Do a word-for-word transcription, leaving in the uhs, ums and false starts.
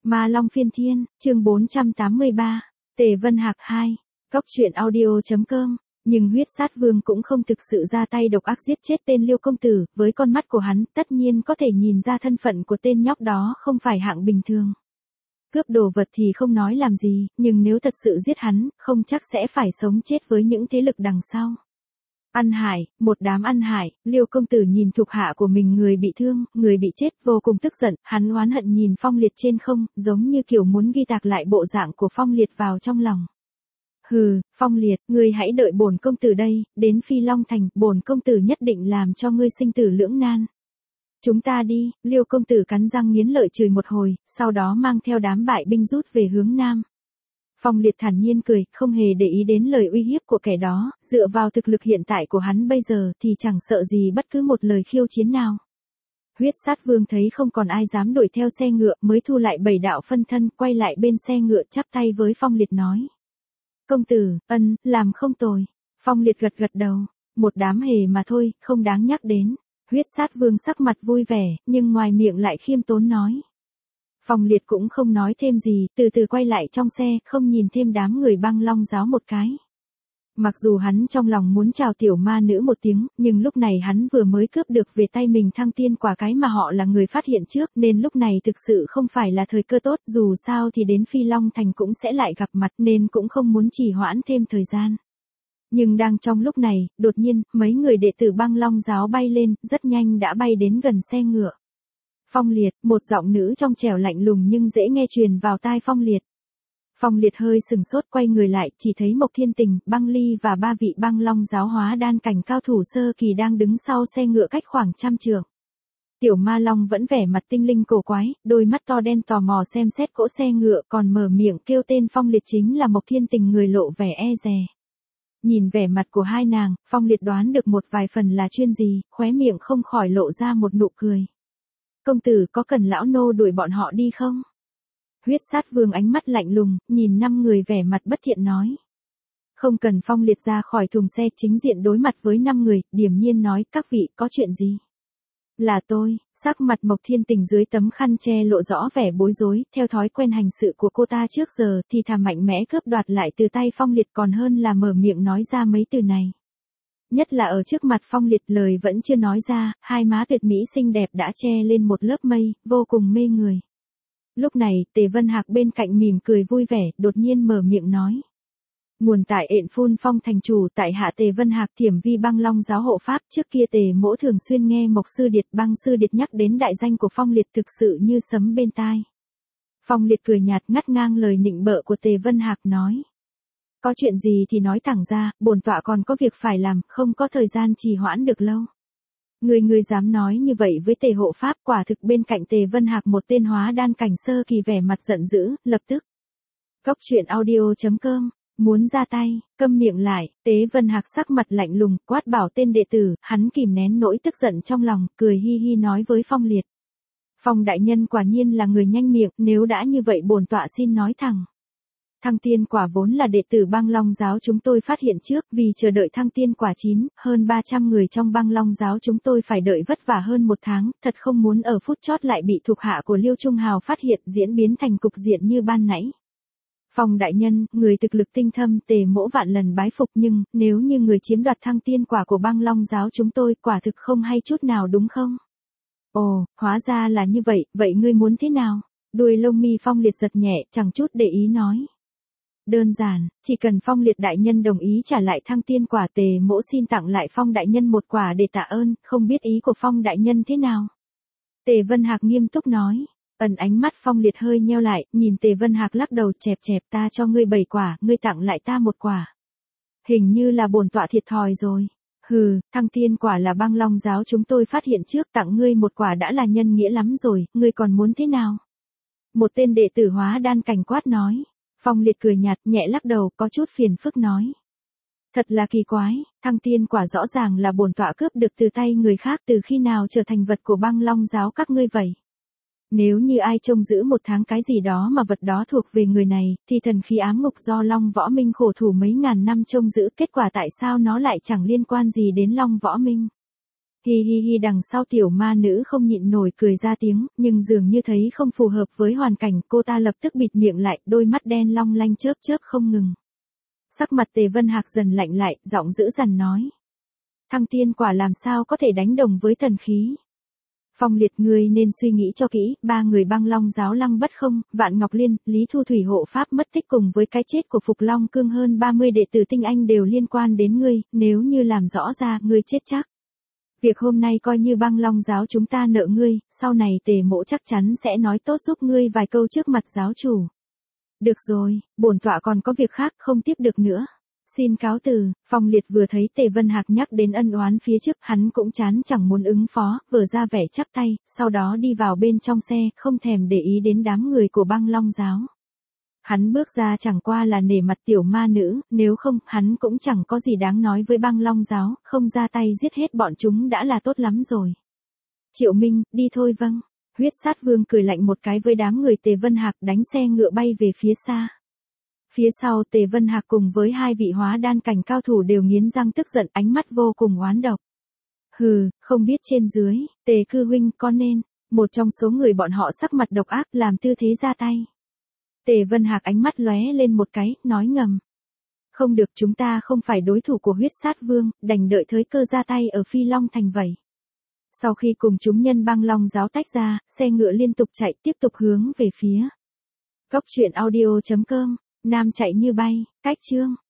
Ma Long Phiên Thiên, chương bốn trăm tám mươi ba, Tề Vân Hạc hai, Cóc truyện audio chấm com. Nhưng huyết sát vương cũng không thực sự ra tay độc ác giết chết tên Liêu công tử, với con mắt của hắn tất nhiên có thể nhìn ra thân phận của tên nhóc đó không phải hạng bình thường. Cướp đồ vật thì không nói làm gì, nhưng nếu thật sự giết hắn, không chắc sẽ phải sống chết với những thế lực đằng sau. Ăn hại, một đám ăn hại, Liêu công tử nhìn thuộc hạ của mình người bị thương, người bị chết, vô cùng tức giận, hắn oán hận nhìn Phong Liệt trên không, giống như kiểu muốn ghi tạc lại bộ dạng của Phong Liệt vào trong lòng. Hừ, Phong Liệt, ngươi hãy đợi bổn công tử đây, đến Phi Long Thành, bổn công tử nhất định làm cho ngươi sinh tử lưỡng nan. Chúng ta đi, Liêu công tử cắn răng nghiến lợi chửi một hồi, sau đó mang theo đám bại binh rút về hướng nam. Phong Liệt thản nhiên cười, không hề để ý đến lời uy hiếp của kẻ đó, dựa vào thực lực hiện tại của hắn bây giờ thì chẳng sợ gì bất cứ một lời khiêu chiến nào. Huyết sát vương thấy không còn ai dám đuổi theo xe ngựa mới thu lại bảy đạo phân thân, quay lại bên xe ngựa chắp tay với Phong Liệt nói. Công tử, ân, làm không tồi. Phong Liệt gật gật đầu, một đám hề mà thôi, không đáng nhắc đến. Huyết sát vương sắc mặt vui vẻ, nhưng ngoài miệng lại khiêm tốn nói. Phong Liệt cũng không nói thêm gì, từ từ quay lại trong xe, không nhìn thêm đám người Băng Long giáo một cái. Mặc dù hắn trong lòng muốn chào tiểu ma nữ một tiếng, nhưng lúc này hắn vừa mới cướp được về tay mình thăng tiên quả cái mà họ là người phát hiện trước, nên lúc này thực sự không phải là thời cơ tốt, dù sao thì đến Phi Long Thành cũng sẽ lại gặp mặt nên cũng không muốn trì hoãn thêm thời gian. Nhưng đang trong lúc này, đột nhiên, mấy người đệ tử Băng Long giáo bay lên, rất nhanh đã bay đến gần xe ngựa. Phong Liệt, một giọng nữ trong trẻo lạnh lùng nhưng dễ nghe truyền vào tai Phong Liệt. Phong Liệt hơi sừng sốt quay người lại, chỉ thấy Mộc Thiên Tình, Băng Ly và ba vị Băng Long giáo hóa đan cảnh cao thủ sơ kỳ đang đứng sau xe ngựa cách khoảng trăm trượng. Tiểu Ma Long vẫn vẻ mặt tinh linh cổ quái, đôi mắt to đen tò mò xem xét cỗ xe ngựa, còn mở miệng kêu tên Phong Liệt chính là Mộc Thiên Tình, người lộ vẻ e dè. Nhìn vẻ mặt của hai nàng, Phong Liệt đoán được một vài phần là chuyên gì, khóe miệng không khỏi lộ ra một nụ cười. Công tử có cần lão nô đuổi bọn họ đi không? Huyết sát vương ánh mắt lạnh lùng, nhìn năm người vẻ mặt bất thiện nói. Không cần. Phong Liệt ra khỏi thùng xe chính diện đối mặt với năm người, điềm nhiên nói, các vị có chuyện gì? Là tôi, sắc mặt Mộc Thiên Tình dưới tấm khăn che lộ rõ vẻ bối rối, theo thói quen hành sự của cô ta trước giờ thì thà mạnh mẽ cướp đoạt lại từ tay Phong Liệt còn hơn là mở miệng nói ra mấy từ này. Nhất là ở trước mặt Phong Liệt, lời vẫn chưa nói ra, hai má tuyệt mỹ xinh đẹp đã che lên một lớp mây, vô cùng mê người. Lúc này, Tề Vân Hạc bên cạnh mỉm cười vui vẻ, đột nhiên mở miệng nói. Nguồn tại Ện Phun Phong thành chủ, tại hạ Tề Vân Hạc, Thiểm Vi Băng Long giáo hộ pháp, trước kia Tề mỗ thường xuyên nghe Mộc sư điệt, Băng sư điệt nhắc đến đại danh của Phong Liệt, thực sự như sấm bên tai. Phong Liệt cười nhạt ngắt ngang lời nịnh bợ của Tề Vân Hạc nói. Có chuyện gì thì nói thẳng ra, bổn tọa còn có việc phải làm, không có thời gian trì hoãn được lâu. Người người dám nói như vậy với Tề hộ pháp, quả thực bên cạnh Tề Vân Hạc một tên hóa đan cảnh sơ kỳ vẻ mặt giận dữ, lập tức. Cóc truyện audio chấm com, muốn ra tay, câm miệng lại, Tề Vân Hạc sắc mặt lạnh lùng, quát bảo tên đệ tử, hắn kìm nén nỗi tức giận trong lòng, cười hi hi nói với Phong Liệt. Phong đại nhân quả nhiên là người nhanh miệng, nếu đã như vậy bổn tọa xin nói thẳng. Thăng tiên quả vốn là đệ tử Băng Long giáo chúng tôi phát hiện trước, vì chờ đợi thăng tiên quả chín, hơn ba trăm người trong Băng Long giáo chúng tôi phải đợi vất vả hơn một tháng, thật không muốn ở phút chót lại bị thuộc hạ của Liêu Trung Hào phát hiện, diễn biến thành cục diện như ban nãy. Phong đại nhân, người thực lực tinh thâm, Tề mỗ vạn lần bái phục, nhưng nếu như người chiếm đoạt thăng tiên quả của Băng Long giáo chúng tôi, quả thực không hay chút nào đúng không? Ồ, hóa ra là như vậy, vậy ngươi muốn thế nào? Đuôi lông mi Phong Liệt giật nhẹ, chẳng chút để ý nói. Đơn giản, chỉ cần Phong Liệt đại nhân đồng ý trả lại thăng tiên quả, Tề mỗ xin tặng lại Phong đại nhân một quả để tạ ơn, không biết ý của Phong đại nhân thế nào? Tề Vân Hạc nghiêm túc nói. Ẩn ánh mắt Phong Liệt hơi nheo lại, nhìn Tề Vân Hạc lắc đầu, chẹp chẹp, ta cho ngươi bảy quả, ngươi tặng lại ta một quả. Hình như là bổn tọa thiệt thòi rồi. Hừ, thăng tiên quả là Băng Long giáo chúng tôi phát hiện trước, tặng ngươi một quả đã là nhân nghĩa lắm rồi, ngươi còn muốn thế nào? Một tên đệ tử hóa đan cảnh quát nói. Phong Liệt cười nhạt, nhẹ lắc đầu, có chút phiền phức nói. Thật là kỳ quái, thăng tiên quả rõ ràng là bổn tọa cướp được từ tay người khác, từ khi nào trở thành vật của Băng Long giáo các ngươi vậy? Nếu như ai trông giữ một tháng cái gì đó mà vật đó thuộc về người này, thì thần khí ám ngục do Long Võ Minh khổ thủ mấy ngàn năm trông giữ, kết quả tại sao nó lại chẳng liên quan gì đến Long Võ Minh? Hi hi hi đằng sau tiểu ma nữ không nhịn nổi cười ra tiếng, nhưng dường như thấy không phù hợp với hoàn cảnh, cô ta lập tức bịt miệng lại, đôi mắt đen long lanh chớp chớp không ngừng. Sắc mặt Tề Vân Hạc dần lạnh lại, giọng dữ dằn nói. Thăng tiên quả làm sao có thể đánh đồng với thần khí. Phong Liệt, ngươi nên suy nghĩ cho kỹ, ba người Băng Long giáo Lăng Bất Không, Vạn Ngọc Liên, Lý Thu Thủy hộ pháp mất tích cùng với cái chết của Phục Long Cương hơn ba mươi đệ tử tinh anh đều liên quan đến ngươi, nếu như làm rõ ra, ngươi chết chắc. Việc hôm nay coi như Băng Long giáo chúng ta nợ ngươi, sau này Tề mỗ chắc chắn sẽ nói tốt giúp ngươi vài câu trước mặt giáo chủ. Được rồi, bổn tọa còn có việc khác không tiếp được nữa. Xin cáo từ. Phong Liệt vừa thấy Tề Vân Hạc nhắc đến ân oán phía trước, hắn cũng chán chẳng muốn ứng phó, vừa ra vẻ chắp tay, sau đó đi vào bên trong xe, không thèm để ý đến đám người của Băng Long giáo. Hắn bước ra chẳng qua là nể mặt tiểu ma nữ, nếu không, hắn cũng chẳng có gì đáng nói với Băng Long giáo, không ra tay giết hết bọn chúng đã là tốt lắm rồi. Triệu Minh, đi thôi. Vâng. Huyết Sát Vương cười lạnh một cái với đám người Tề Vân Hạc, đánh xe ngựa bay về phía xa. Phía sau Tề Vân Hạc cùng với hai vị hóa đan cảnh cao thủ đều nghiến răng tức giận, ánh mắt vô cùng oán độc. Hừ, không biết trên dưới, Tề cư huynh con nên, một trong số người bọn họ sắc mặt độc ác làm tư thế ra tay. Tề Vân Hạc ánh mắt lóe lên một cái, nói ngầm. Không được, chúng ta không phải đối thủ của Huyết Sát Vương, đành đợi thời cơ ra tay ở Phi Long Thành vậy. Sau khi cùng chúng nhân Băng Long giáo tách ra, xe ngựa liên tục chạy tiếp tục hướng về phía. Góc truyện audio chấm com, Nam chạy như bay, cách chương.